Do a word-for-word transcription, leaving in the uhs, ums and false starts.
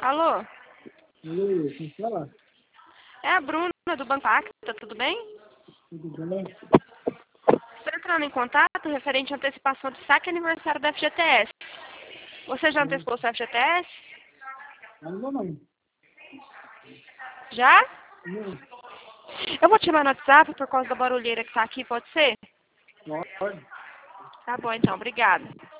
Alô? Oi, quem fala? É a Bruna do Banco Acta, tudo bem? Tudo bem? Estou entrando em contato referente à antecipação do saque aniversário da F G T S. Você já Não, antecipou o seu F G T S? ainda não. Já? Não, Eu vou te chamar no WhatsApp por causa da barulheira que tá aqui, pode ser? pode. Tá bom então, obrigada.